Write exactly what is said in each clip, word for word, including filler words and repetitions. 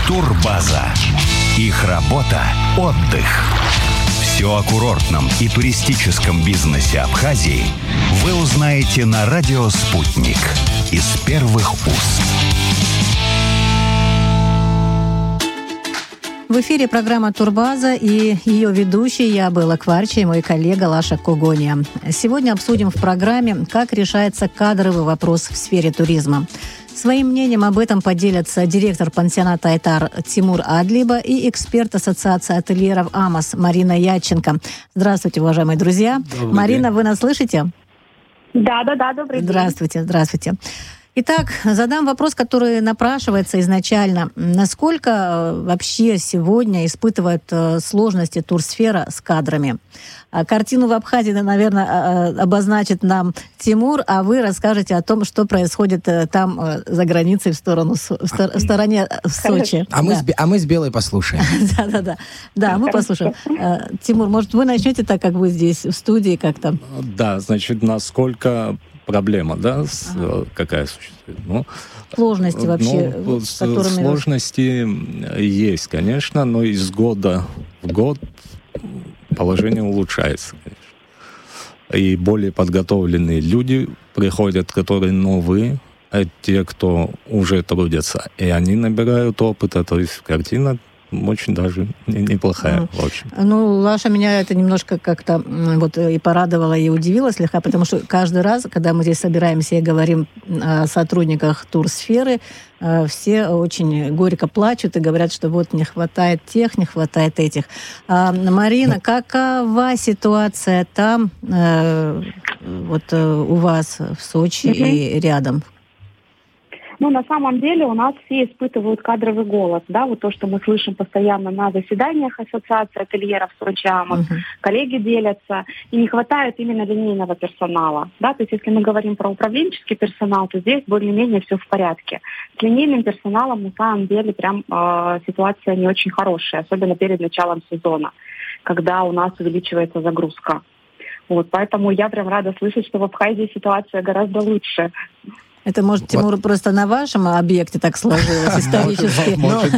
Турбаза. Их работа – отдых. Все о курортном и туристическом бизнесе Абхазии вы узнаете на радио «Спутник» из первых уст. В эфире программа «Турбаза» и ее ведущий я, Белла Кварча, и мой коллега Лаша Когония. Сегодня обсудим в программе, как решается кадровый вопрос в сфере туризма. Своим мнением об этом поделятся директор пансионата «Айтар» Тимур Адлиба и эксперт Ассоциации ательеров «Амос» Марина Ядченко. Здравствуйте, уважаемые друзья. Добрый Марина, день. вы нас слышите? Да, да, да, добрый день. Здравствуйте, здравствуйте. Итак, задам вопрос, который напрашивается изначально. Насколько вообще сегодня испытывает сложности турсфера с кадрами? Картину в Абхазии, наверное, обозначит нам Тимур, а вы расскажете о том, что происходит там за границей в сторону в стороне в Сочи. А мы, да. с, а мы с Белой послушаем. Да, да, да. Да, мы послушаем. Тимур, может, вы начнете так, как вы здесь в студии как-то? Да, значит, насколько проблема, да, с, ага. какая существует? Ну, сложности вообще, ну, с которыми... Сложности есть, конечно, но из года в год положение улучшается, конечно. И более подготовленные люди приходят, которые новые, а те, кто уже трудятся, и они набирают опыта, то есть картина очень даже неплохая, mm. в общем. Ну, Лаша, меня это немножко как-то вот и порадовала, и удивила слегка, потому что каждый раз, когда мы здесь собираемся и говорим о сотрудниках турсферы, все очень горько плачут и говорят, что вот не хватает тех, не хватает этих. А, Марина, какова ситуация там, вот у вас в Сочи mm-hmm. и рядом? Ну, на самом деле у нас все испытывают кадровый голод, да, вот то, что мы слышим постоянно на заседаниях Ассоциации ательеров Сочи Амос, uh-huh. коллеги делятся, и не хватает именно линейного персонала, да, то есть если мы говорим про управленческий персонал, то здесь более-менее все в порядке. С линейным персоналом на самом деле прям э, ситуация не очень хорошая, особенно перед началом сезона, когда у нас увеличивается загрузка. Вот, поэтому я прям рада слышать, что в Абхазии ситуация гораздо лучше. Это, может, Тимур, вот. Просто на вашем объекте так сложилось исторически? Может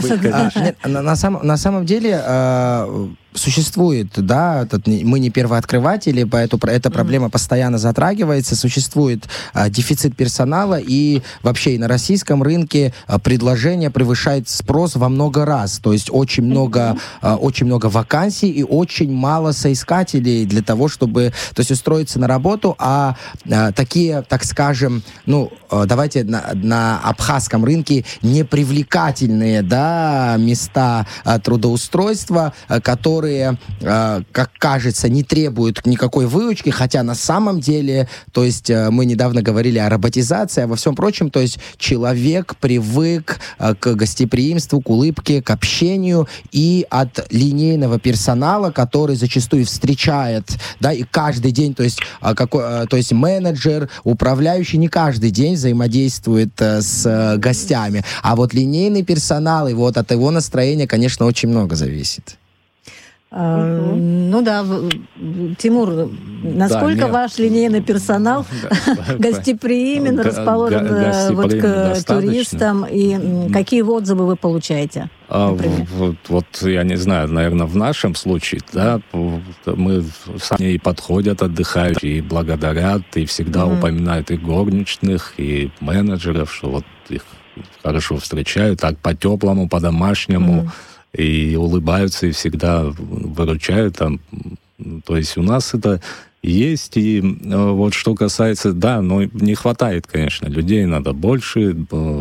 быть, на самом деле существует, да, этот, мы не первооткрыватели, поэтому эта проблема mm-hmm. постоянно затрагивается, существует а, дефицит персонала, и вообще и на российском рынке а, предложение превышает спрос во много раз, то есть очень много, mm-hmm. а, очень много вакансий и очень мало соискателей для того, чтобы, то есть устроиться на работу, а, а такие, так скажем, ну, давайте на, на абхазском рынке непривлекательные, да, места а, трудоустройства, а, которые как кажется, не требуют никакой выучки, хотя на самом деле, то есть мы недавно говорили о роботизации, а во всем прочем, то есть человек привык к гостеприимству, к улыбке, к общению, и от линейного персонала, который зачастую встречает, да, и каждый день, то есть, какой, то есть менеджер, управляющий не каждый день взаимодействует с гостями, а вот линейный персонал, и вот от его настроения, конечно, очень много зависит. Uh-huh. Ну да, Тимур, насколько да, ваш линейный персонал гостеприимен, расположен вот к туристам, и какие отзывы вы получаете? А, вот, вот, я не знаю, наверное, в нашем случае, да, мы сами и подходят, отдыхают, и благодарят, и всегда mm-hmm. упоминают и горничных, и менеджеров, что вот их хорошо встречают, так по-теплому, по-домашнему, mm-hmm. и улыбаются, и всегда выручают там. То есть у нас это есть, и вот что касается, да, но не хватает, конечно, людей, надо больше,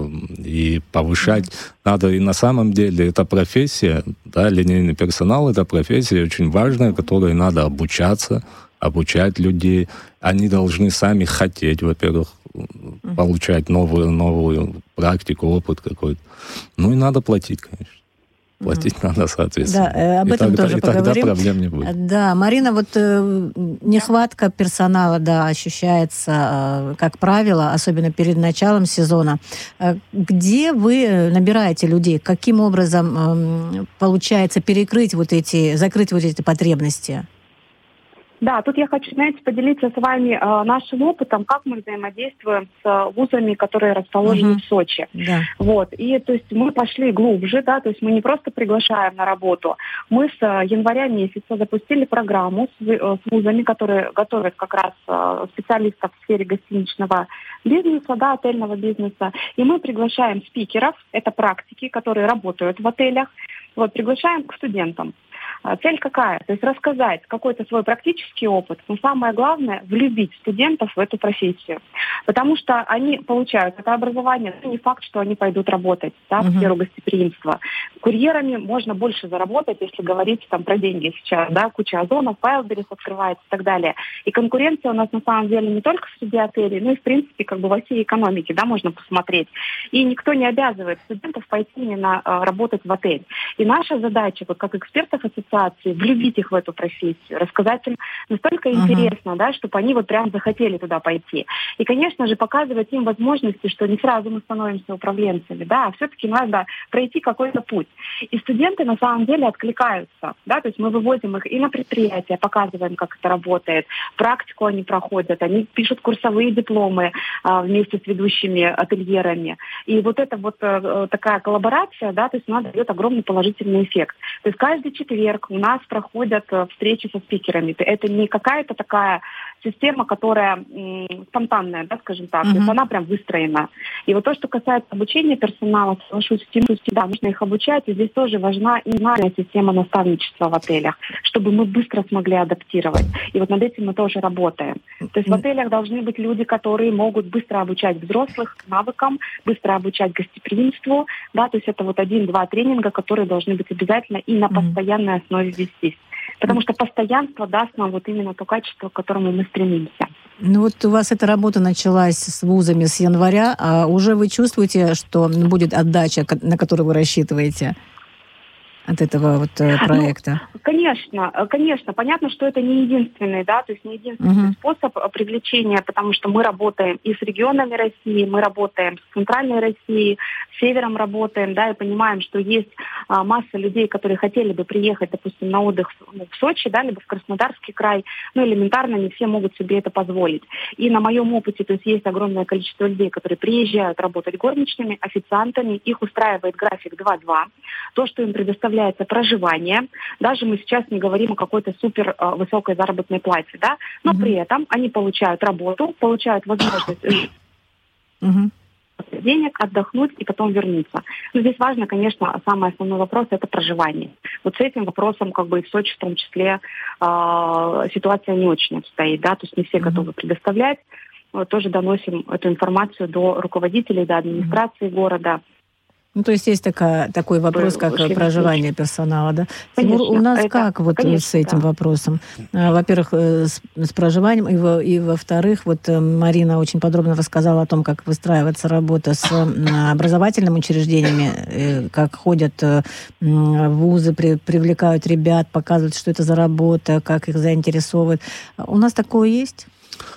и повышать mm-hmm. надо, и на самом деле это профессия, да, линейный персонал, это профессия очень важная, которой надо обучаться, обучать людей, они должны сами хотеть, во-первых, mm-hmm. получать новую, новую практику, опыт какой-то, ну и надо платить, конечно. Платить mm-hmm. надо, соответственно. Да, об этом и тоже тогда, поговорим. И тогда проблем не будет. Да, Марина, вот э, нехватка персонала, да, ощущается, э, как правило, особенно перед началом сезона. Э, где вы набираете людей? Каким образом э, получается перекрыть вот эти, закрыть вот эти потребности? Да, тут я хочу, знаете, поделиться с вами э, нашим опытом, как мы взаимодействуем с вузами, которые расположены uh-huh. в Сочи. Да. Вот. И то есть мы пошли глубже, да, то есть мы не просто приглашаем на работу, мы с э, января месяца запустили программу с, э, с вузами, которые готовят как раз э, специалистов в сфере гостиничного бизнеса, да, отельного бизнеса. И мы приглашаем спикеров, это практики, которые работают в отелях, вот, приглашаем к студентам. Цель какая? То есть рассказать какой-то свой практический опыт, но самое главное – влюбить студентов в эту профессию. Потому что они получают это образование, но не факт, что они пойдут работать, да, uh-huh. в сферу гостеприимства. Курьерами можно больше заработать, если говорить там про деньги сейчас, да, куча озонов, Wildberries открывается и так далее. И конкуренция у нас на самом деле не только среди отелей, но и в принципе как бы во всей экономике, да, можно посмотреть. И никто не обязывает студентов пойти именно э, работать в отель. И наша задача, вот как экспертов ассоциации, влюбить их в эту профессию, рассказать им настолько uh-huh. интересно, да, чтобы они вот прям захотели туда пойти. И, конечно же, показывать им возможности, что не сразу мы становимся управленцами, да, а все-таки надо пройти какой-то путь. И студенты на самом деле откликаются, да, то есть мы вывозим их и на предприятия, показываем, как это работает, практику они проходят, они пишут курсовые дипломы а, вместе с ведущими ательерами. И вот эта вот а, такая коллаборация, да, то есть она дает огромный положительный эффект. То есть каждый четверг у нас проходят встречи со спикерами. Это не какая-то такая система, которая м, спонтанная, да, скажем так, uh-huh. то есть она прям выстроена. И вот то, что касается обучения персонала, соглашусь с тем, что да, нужно их обучать, и здесь тоже важна иная система наставничества в отелях, чтобы мы быстро смогли адаптировать. И вот над этим мы тоже работаем. То есть uh-huh. в отелях должны быть люди, которые могут быстро обучать взрослых навыкам, быстро обучать гостеприимству, да, то есть это вот один-два тренинга, которые должны быть обязательно и на uh-huh. постоянной основе вестись. Потому что постоянство даст нам вот именно то качество, к которому мы стремимся. Ну вот у вас эта работа началась с вузами с января, а уже вы чувствуете, что будет отдача, на которую вы рассчитываете от этого вот проекта? Ну, конечно, конечно. Понятно, что это не единственный, да, то есть не единственный uh-huh. способ привлечения, потому что мы работаем и с регионами России, мы работаем с центральной Россией, с севером работаем, да, и понимаем, что есть а, масса людей, которые хотели бы приехать, допустим, на отдых в, ну, в Сочи, да, либо в Краснодарский край, но элементарно не все могут себе это позволить. И на моем опыте, то есть есть огромное количество людей, которые приезжают работать горничными, официантами, их устраивает график два-два, то, что им предоставляется проживание. Даже мы сейчас не говорим о какой-то супер э, высокой заработной плате, да, но mm-hmm. при этом они получают работу, получают возможность mm-hmm. денег, отдохнуть и потом вернуться. Но здесь важно, конечно, самый основной вопрос – это проживание. Вот с этим вопросом, как бы и в Сочи в том числе, э, ситуация не очень обстоит, да, то есть не все mm-hmm. готовы предоставлять. Вот, тоже доносим эту информацию до руководителей, до администрации mm-hmm. города. Ну, то есть есть такая, такой вопрос, как Очень проживание персонала, да? Конечно, Тимур, у нас это, как вот конечно, с этим да. вопросом? Во-первых, с, с проживанием, и, во, и во-вторых, вот Марина очень подробно рассказала о том, как выстраивается работа с образовательными учреждениями, как ходят в вузы, при, привлекают ребят, показывают, что это за работа, как их заинтересовывает. У нас такое есть?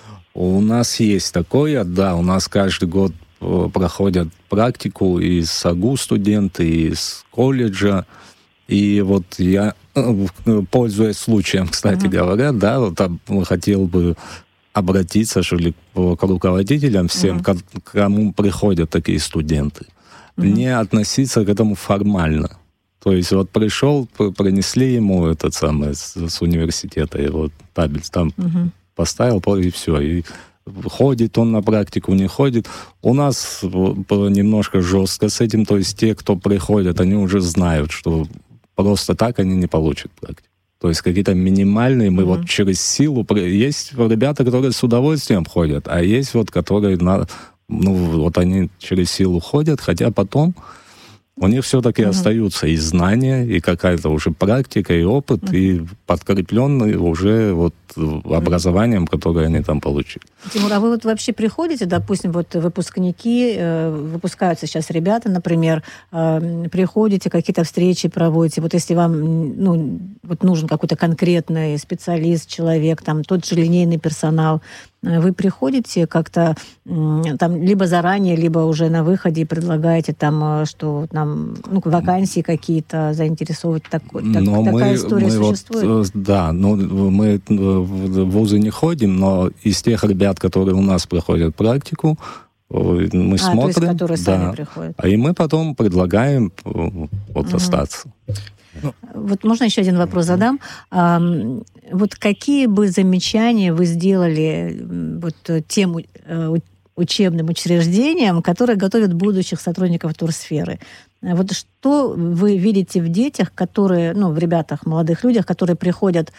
У нас есть такое, да, у нас каждый год проходят практику и с АГУ студенты, и с колледжа. И вот я, пользуясь случаем, кстати uh-huh. говоря, да, вот хотел бы обратиться, что ли, к руководителям всем, uh-huh. к кому приходят такие студенты. Uh-huh. Не относиться к этому формально. То есть вот пришел, принесли ему этот самый с, с университета, его табель там uh-huh. поставил, и все, и ходит он на практику, не ходит. У нас было немножко жестко с этим, то есть те, кто приходят, они уже знают, что просто так они не получат практику. То есть какие-то минимальные, мы mm-hmm. вот через силу... Есть ребята, которые с удовольствием ходят, а есть вот, которые, на, ну, вот они через силу ходят, хотя потом у них все-таки mm-hmm. остаются и знания, и какая-то уже практика, и опыт, mm-hmm. и подкрепленный уже вот образованием, которое они там получили. Тимур, а вы вот вообще приходите, допустим, вот выпускники, выпускаются сейчас ребята, например, приходите, какие-то встречи проводите, вот если вам ну, вот нужен какой-то конкретный специалист, человек, там тот же линейный персонал, вы приходите как-то там либо заранее, либо уже на выходе и предлагаете там, что нам ну, вакансии какие-то заинтересовывать, так, так, такая мы, история мы существует? Вот, да, ну, мы в вузы не ходим, но из тех ребят, которые у нас проходят практику, мы а, смотрим, то есть, которые да, сами приходят. И мы потом предлагаем вот угу. остаться. Вот можно еще один вопрос задам? А, вот какие бы замечания вы сделали вот тем учебным учреждениям, которые готовят будущих сотрудников турсферы? Вот что вы видите в детях, которые, ну, в ребятах, молодых людях, которые приходят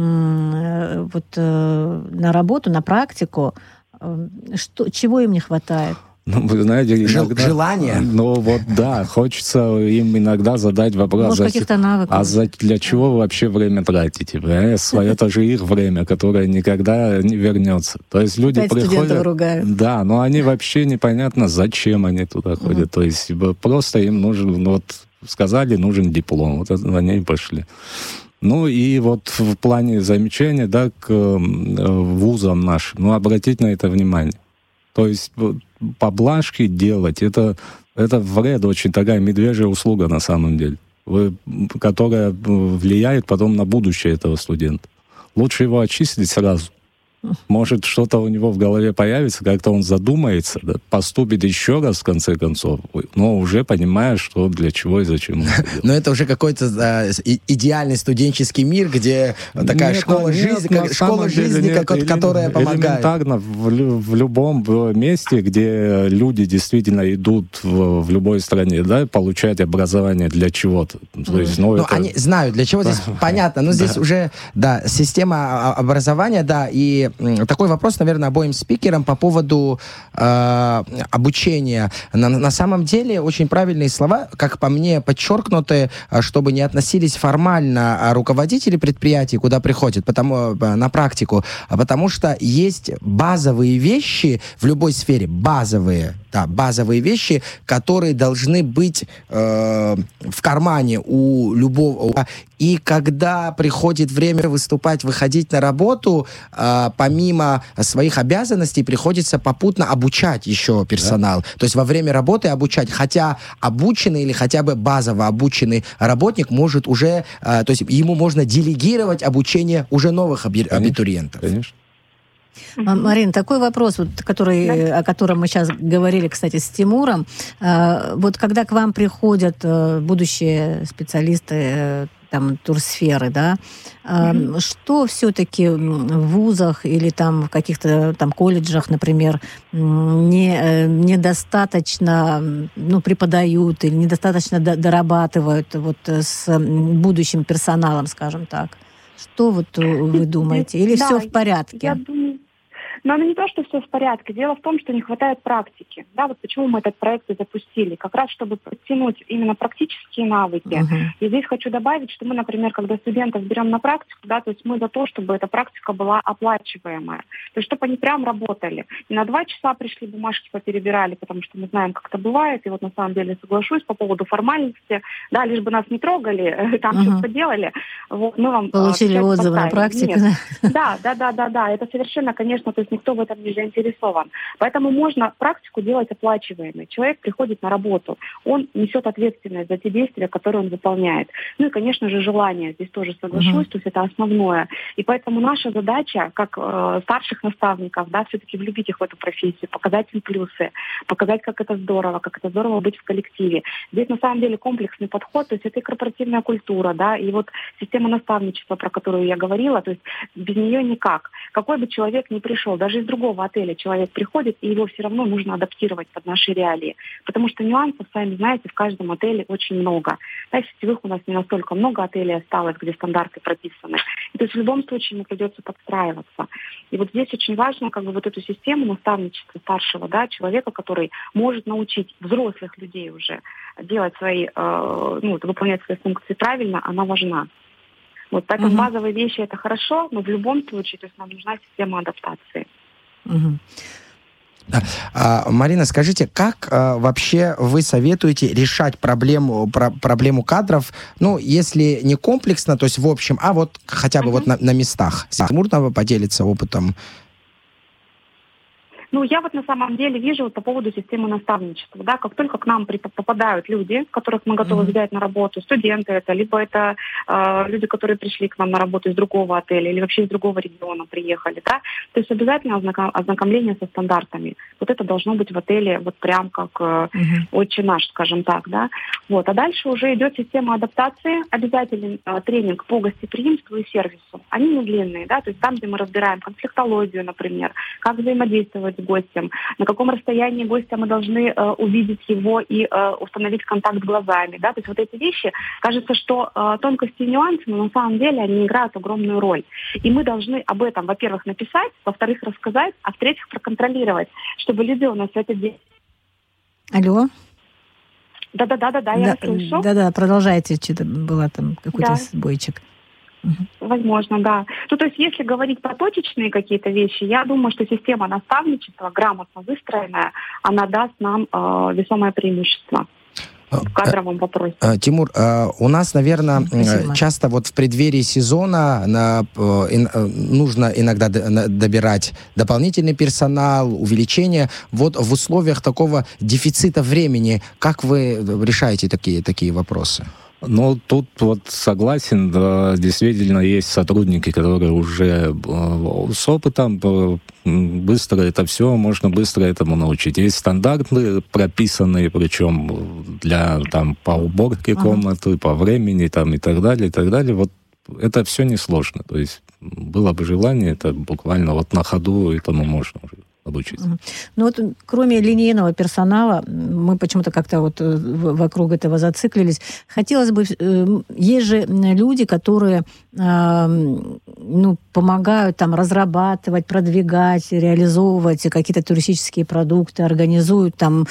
м- вот, э, на работу, на практику, э, что, чего им не хватает? Ну, вы знаете, иногда... Желание. Ну, вот, да, хочется им иногда задать вопрос. Может, каких-то навыков. А за, для чего вы вообще время тратите? Это же их время, которое никогда не вернется. То есть люди Опять приходят... студентов ругают. Да, но они вообще непонятно, зачем они туда ходят. Mm-hmm. То есть просто им нужен... Ну, вот сказали, нужен диплом. Вот они и пошли. Ну и вот в плане замечания, да, к вузам нашим, ну, обратить на это внимание. То есть поблажки делать, это, это вред, очень такая медвежья услуга на самом деле, вы, которая влияет потом на будущее этого студента. Лучше его очистить сразу. Может, что-то у него в голове появится, как-то он задумается, да, поступит еще раз, в конце концов, но уже понимая, что для чего и зачем он это делает. Но это уже какой-то а, идеальный студенческий мир, где такая нет, школа нет, жизни, как, школа жизни нет, как, которая помогает. Элементарно в, в любом месте, где люди действительно идут в, в любой стране, да, получать образование для чего-то. То есть, ну, ну, это... они знают, для чего здесь понятно. Но здесь уже, да, система образования, да, и такой вопрос, наверное, обоим спикерам по поводу э, обучения. На, на самом деле очень правильные слова, как по мне, подчеркнуты, чтобы не относились формально руководители предприятий, куда приходят, потому, на практику, потому что есть базовые вещи в любой сфере, базовые, да, базовые вещи, которые должны быть э, в кармане у любого. И когда приходит время выступать, выходить на работу, э, помимо своих обязанностей приходится попутно обучать еще персонал. Да. То есть во время работы обучать, хотя обученный или хотя бы базово обученный работник может уже, э, то есть ему можно делегировать обучение уже новых аби- конечно, абитуриентов. Конечно. Марин, такой вопрос, вот, который, да. о котором мы сейчас говорили, кстати, с Тимуром. Вот когда к вам приходят будущие специалисты там, турсферы, да, mm-hmm. что все-таки в вузах или там в каких-то там колледжах, например, не, недостаточно ну, преподают или недостаточно дорабатывают вот с будущим персоналом, скажем так? Что вот вы думаете? Или да, все в порядке? Я думаю, но оно не то, что все в порядке. Дело в том, что не хватает практики. Да, вот почему мы этот проект и запустили. Как раз, чтобы подтянуть именно практические навыки. Uh-huh. И здесь хочу добавить, что мы, например, когда студентов берем на практику, да, то есть мы за то, чтобы эта практика была оплачиваемая. То есть чтобы они прям работали. Не на два часа пришли, бумажки поперебирали, потому что мы знаем, как это бывает. И вот на самом деле соглашусь по поводу формальности. Да, лишь бы нас не трогали, там uh-huh. что-то делали. Вот, мы вам получили отзывы на практике. Да, да, да, да, да. Это совершенно, конечно, то есть никто в этом не заинтересован. Поэтому можно практику делать оплачиваемой. Человек приходит на работу, он несет ответственность за те действия, которые он выполняет. Ну и, конечно же, желание. Здесь тоже соглашусь, uh-huh. то есть это основное. И поэтому наша задача, как э, старших наставников, да, все-таки влюбить их в эту профессию, показать им плюсы, показать, как это здорово, как это здорово быть в коллективе. Здесь на самом деле комплексный подход, то есть это и корпоративная культура, да, и вот система наставничества, про которую я говорила, то есть без нее никак. Какой бы человек ни пришел, даже из другого отеля человек приходит, и его все равно нужно адаптировать под наши реалии. Потому что нюансов, сами знаете, в каждом отеле очень много. Да, сетевых у нас не настолько много отелей осталось, где стандарты прописаны. И, то есть в любом случае ему придется подстраиваться. И вот здесь очень важно как бы вот эту систему наставничества старшего, да, человека, который может научить взрослых людей уже делать свои, э, ну, выполнять свои функции правильно, она важна. Вот, поэтому uh-huh. базовые вещи это хорошо, но в любом случае, то есть нам нужна система адаптации. Uh-huh. А, Марина, скажите, как а, вообще вы советуете решать проблему, про, проблему кадров, ну, если не комплексно, то есть в общем, а вот хотя бы uh-huh. вот на, на местах? Можно поделиться опытом? Ну, я вот на самом деле вижу вот по поводу системы наставничества, да, как только к нам при- попадают люди, которых мы готовы mm-hmm. взять на работу, студенты это, либо это э, люди, которые пришли к нам на работу из другого отеля или вообще из другого региона приехали, да, то есть обязательно ознаком- ознакомление со стандартами. Вот это должно быть в отеле вот прям как э, mm-hmm. отче наш, скажем так, да. Вот, а дальше уже идет система адаптации, обязательный э, тренинг по гостеприимству и сервису. Они не длинные, да, то есть там, где мы разбираем конфликтологию, например, как взаимодействовать с гостем, на каком расстоянии гостя мы должны э, увидеть его и э, установить контакт глазами, да, то есть вот эти вещи, кажется, что э, тонкости и нюансы, но на самом деле они играют огромную роль. И мы должны об этом, во-первых, написать, во-вторых, рассказать, а в-третьих, проконтролировать, чтобы люди у нас в этот день... Алло? Да-да-да-да, я вас слышу. Да-да, продолжайте, что-то было там какой-то да. сбойчик. Возможно, да. Ну, то есть, если говорить про точечные какие-то вещи, я думаю, что система наставничества, грамотно выстроенная, она даст нам э, весомое преимущество в кадровом вопросе. Тимур, у нас, наверное, Спасибо. часто вот в преддверии сезона нужно иногда добирать дополнительный персонал, увеличение. Вот в условиях такого дефицита времени, как вы решаете такие, такие вопросы? Ну, тут вот согласен, да, действительно есть сотрудники, которые уже э, с опытом, э, быстро это все, можно быстро этому научить. Есть стандарты прописанные, причем для там по уборке uh-huh. комнаты, по времени там и так далее, и так далее. Вот это все несложно. То есть было бы желание, это буквально вот на ходу этому можно уже обучиться. Ну вот кроме линейного персонала, мы почему-то как-то вот вокруг этого зациклились. Хотелось бы... Есть же люди, которые ну, помогают там разрабатывать, продвигать, реализовывать какие-то туристические продукты, организуют там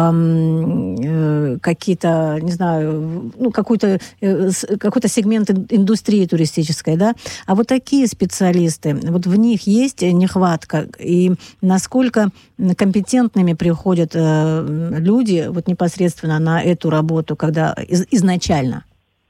какие-то, не знаю, ну, какой-то, какой-то сегмент индустрии туристической, да? А вот такие специалисты, вот в них есть нехватка, и насколько компетентными приходят э, люди вот непосредственно на эту работу, когда из, изначально?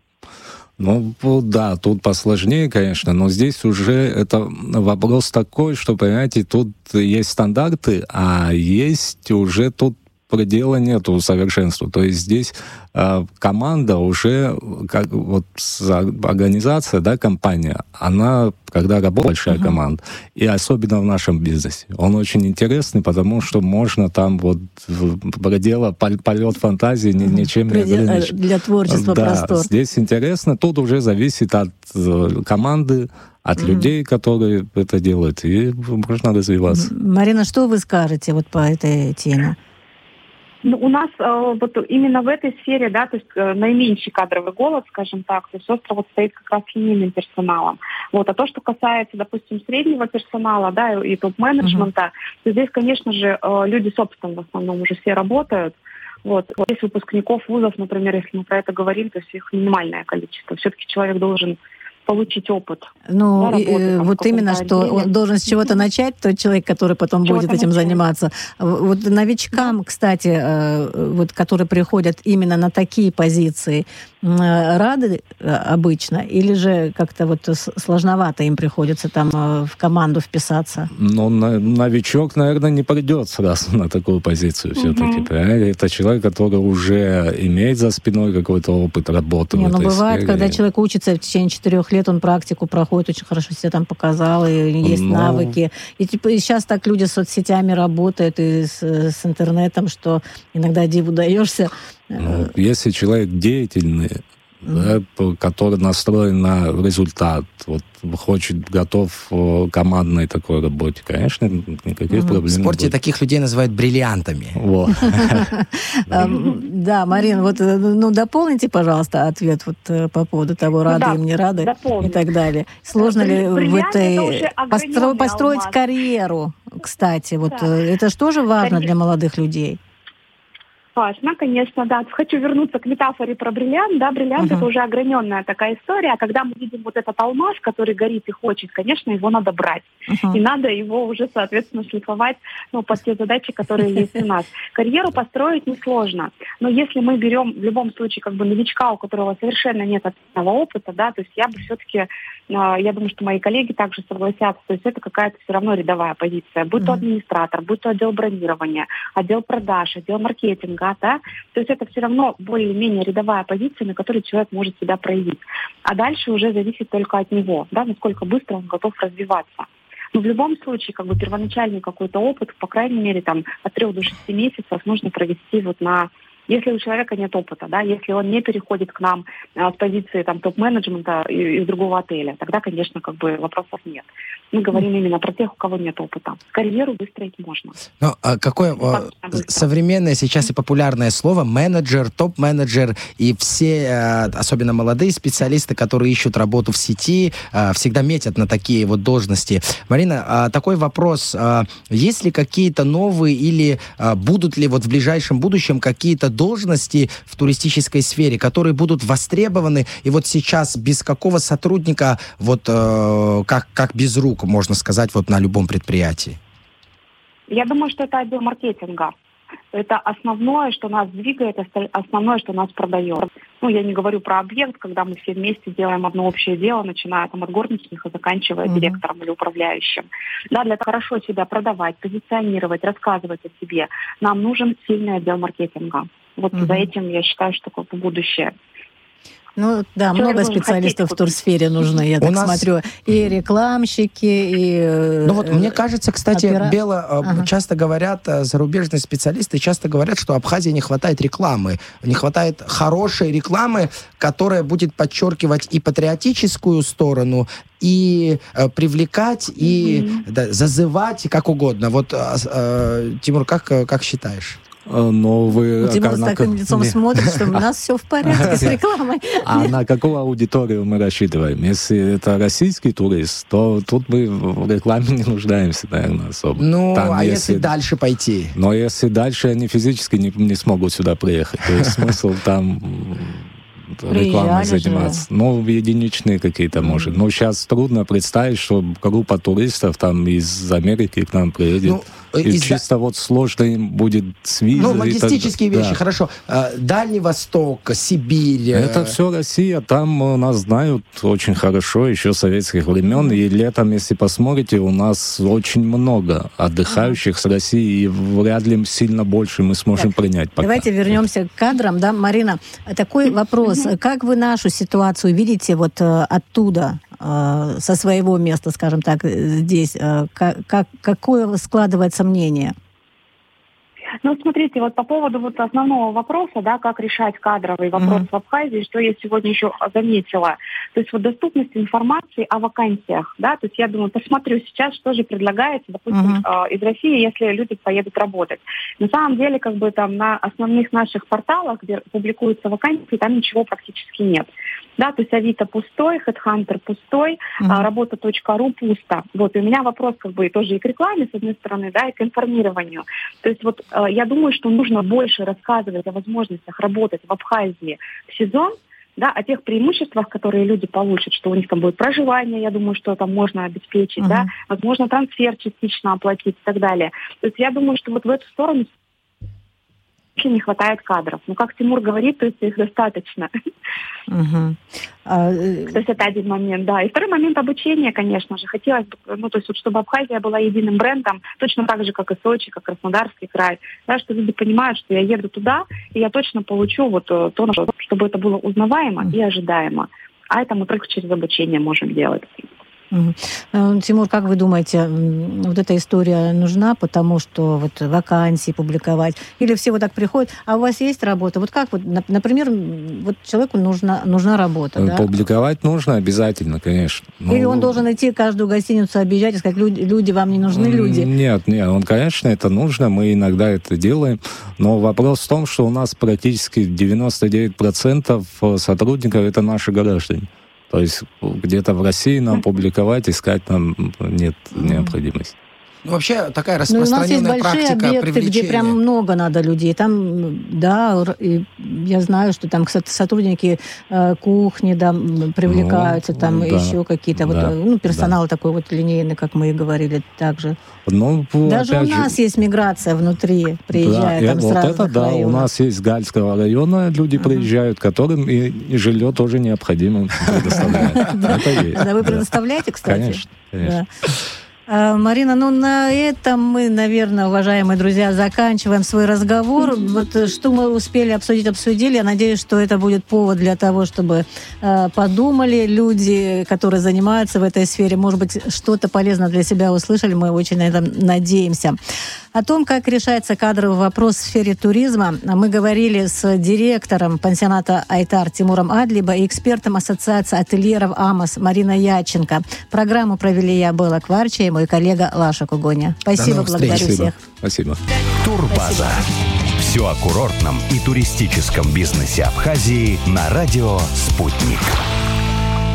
Ну, да, тут посложнее, конечно, но здесь уже это вопрос такой, что, понимаете, тут есть стандарты, а есть уже тут предела нету совершенству. То есть здесь э, команда уже, как вот организация, да, компания, она, когда работает большая uh-huh. команда, и особенно в нашем бизнесе, он очень интересный, потому что можно там вот предела, полет фантазии uh-huh. ничем не ограничить. Для творчества да, простор. Здесь интересно, тут уже зависит от команды, от mm-hmm. людей, которые это делают, и можно развиваться. Марина, что вы скажете вот по этой теме? Ну, у нас э, вот именно в этой сфере, да, то есть э, наименьший кадровый голод, скажем так, то есть остров вот стоит как раз линейным персоналом. Вот, а то, что касается, допустим, среднего персонала, да, и топ-менеджмента, uh-huh. то здесь, конечно же, э, люди с опытом в основном уже все работают. Вот. Вот здесь выпускников вузов, например, если мы про это говорим, то есть их минимальное количество. Все-таки человек должен получить опыт. Ну, да, работы, там, вот именно, что отделе. Он должен с чего-то начать, тот человек, который потом чего-то будет этим начать. Заниматься. Вот новичкам, кстати, вот, которые приходят именно на такие позиции, рады обычно? Или же как-то вот сложновато им приходится там в команду вписаться? Ну, новичок, наверное, не придет сразу на такую позицию все-таки. Угу. Это человек, который уже имеет за спиной какой-то опыт работы не, в этой ну, бывает, сфере. Когда человек учится в течение четырех лет, он практику проходит, очень хорошо себя там показал, и есть ну... навыки. И типа и сейчас так люди с соцсетями работают, и с, с интернетом, что иногда диву даешься. Ну, если человек деятельный, mm-hmm. да, который настроен на результат, вот хочет, готов к командной такой работе, конечно, никаких mm-hmm. проблем в спорте не будет. Таких людей называют бриллиантами. Да, Марин, вот ну дополните, пожалуйста, ответ вот по поводу того, рады им, не рады и так далее. Сложно ли в этой построить карьеру, кстати, вот это же тоже важно для молодых людей? Важно, конечно, да. Хочу вернуться к метафоре про бриллиант. Да, бриллиант uh-huh. это уже ограненная такая история. А когда мы видим вот этот алмаз, который горит и хочет, конечно, его надо брать. Uh-huh. И надо его уже, соответственно, шлифовать, ну, под те задачи, которые есть у нас. Карьеру построить несложно. Но если мы берем в любом случае как бы новичка, у которого совершенно нет ответного опыта, да, то есть я бы все-таки, я думаю, что мои коллеги также согласятся, то есть это какая-то все равно рядовая позиция. Будь uh-huh. то администратор, будь то отдел бронирования, отдел продаж, отдел маркетинга, да, то есть это все равно более-менее рядовая позиция, на которой человек может себя проявить. А дальше уже зависит только от него, да, насколько быстро он готов развиваться. Но в любом случае, как бы первоначальный какой-то опыт, по крайней мере, там, от трех до шести месяцев нужно провести вот на... Если у человека нет опыта, да, если он не переходит к нам а, с позиции там, топ-менеджмента из другого отеля, тогда, конечно, как бы вопросов нет. Мы говорим именно про тех, у кого нет опыта. Карьеру выстроить можно. Но а какое а, современное сейчас и популярное слово менеджер, топ-менеджер и все, особенно молодые специалисты, которые ищут работу в сети, всегда метят на такие вот должности. Марина, такой вопрос. Есть ли какие-то новые или будут ли вот в ближайшем будущем какие-то должности в туристической сфере, которые будут востребованы, и вот сейчас без какого сотрудника, вот э, как, как без рук, можно сказать, вот на любом предприятии? Я думаю, что это отдел маркетинга. Это основное, что нас двигает, основное, что нас продает. Ну, я не говорю про объект, когда мы все вместе делаем одно общее дело, начиная там, от горничных и заканчивая mm-hmm. директором или управляющим. Да, для того, хорошо себя продавать, позиционировать, рассказывать о себе, нам нужен сильный отдел маркетинга. Вот mm-hmm. за этим, я считаю, что как бы будущее. Ну, да, человек много специалистов в турсфере нужно, я так нас... смотрю. И рекламщики, и... Ну вот, мне кажется, кстати, опера... Бела, ага. часто говорят, зарубежные специалисты часто говорят, что Абхазии не хватает рекламы. Не хватает хорошей рекламы, которая будет подчеркивать и патриотическую сторону, и э, привлекать, и mm-hmm. да, зазывать, и как угодно. Вот, э, Тимур, как, как считаешь? Но вы... Тимур с таким лицом смотрит, что у нас все в порядке с рекламой. А на какую аудиторию мы рассчитываем? Если это российский турист, то тут мы в рекламе не нуждаемся, наверное, особо. Ну, Там, а если... если дальше пойти? Но если дальше они физически не, не смогут сюда приехать, то есть смысл там... рекламой заниматься. Же. Ну, единичные какие-то, может. Но сейчас трудно представить, что группа туристов там из Америки к нам приедет. Ну, и из... чисто вот сложно им будет с визой. Ну, логистические вещи, да. Хорошо. Дальний Восток, Сибирь. Это все Россия. Там нас знают очень хорошо еще с советских времен. Mm-hmm. И летом, если посмотрите, у нас очень много отдыхающих mm-hmm. с России. И вряд ли сильно больше мы сможем так, принять пока. Давайте вернемся к кадрам. Да, Марина, такой вопрос. Mm-hmm. Как вы нашу ситуацию видите вот оттуда, со своего места, скажем так, здесь? Как, как, какое складывается мнение? Ну, смотрите, вот по поводу вот основного вопроса, да, как решать кадровый вопрос mm-hmm. в Абхазии, что я сегодня еще заметила. То есть вот доступность информации о вакансиях, да, то есть я думаю, посмотрю сейчас, что же предлагается, допустим, mm-hmm. из России, если люди поедут работать. На самом деле, как бы там на основных наших порталах, где публикуются вакансии, там ничего практически нет. Да, то есть Авито пустой, HeadHunter пустой, mm-hmm. работа точка ру пусто. Вот, и у меня вопрос как бы тоже и к рекламе, с одной стороны, да, и к информированию. То есть вот я думаю, что нужно больше рассказывать о возможностях работать в Абхазии в сезон, да, о тех преимуществах, которые люди получат, что у них там будет проживание, я думаю, что там можно обеспечить, uh-huh. да, возможно, трансфер частично оплатить и так далее. То есть я думаю, что вот в эту сторону не хватает кадров. Ну, как Тимур говорит, то есть их достаточно. Uh-huh. А... То есть это один момент, да. И второй момент — обучения, конечно же. Хотелось бы, ну, то есть вот, чтобы Абхазия была единым брендом, точно так же, как и Сочи, как Краснодарский край, да, что люди понимают, что я еду туда, и я точно получу вот то, чтобы это было узнаваемо uh-huh. и ожидаемо. А это мы только через обучение можем делать. Угу. Тимур, как вы думаете, вот эта история нужна, потому что вот вакансии публиковать, или все вот так приходят, а у вас есть работа? Вот как вот, например, вот человеку нужна, нужна работа, да? Публиковать нужно обязательно, конечно. Но... Или он должен идти каждую гостиницу объезжать и сказать, люди, люди, вам не нужны люди? Нет, нет, он, конечно, это нужно, мы иногда это делаем, но вопрос в том, что у нас практически девяносто девять процентов сотрудников — это наши граждане. То есть где-то в России нам публиковать, искать нам нет необходимости. Ну, вообще такая Ну, у нас есть распространенная большие практика объекты, где привлечения. прям много надо людей. Там, да, р- и я знаю, что там, кстати, сотрудники э, кухни, да, м, привлекаются, Ну, там да, еще какие-то, вот, да, э, ну, персонал такой вот линейный, как мы и говорили, также. Ну, Даже у опять же, нас есть миграция внутри, приезжая да, там и с вот разных это да, районов. у нас есть с Гальского района люди Ага. приезжают, которым и, и жилье тоже необходимо предоставлять. Это есть. Да, вы да. предоставляете, кстати? Конечно, конечно. Да. А, Марина, ну на этом мы, наверное, уважаемые друзья, заканчиваем свой разговор. Вот э, что мы успели обсудить, обсудили. Я надеюсь, что это будет повод для того, чтобы э, подумали люди, которые занимаются в этой сфере. Может быть, что-то полезное для себя услышали. Мы очень на этом надеемся. О том, как решается кадровый вопрос в сфере туризма, мы говорили с директором пансионата «Айтар» Тимуром Адлиба и экспертом Ассоциации ательеров «Амос» Мариной Яченко. Программу провели я, Белла Кварча, и мой коллега Лаша Кугоня. Спасибо, новых благодарю встреч. всех. Спасибо. Турбаза. Все о курортном и туристическом бизнесе Абхазии на радио «Спутник».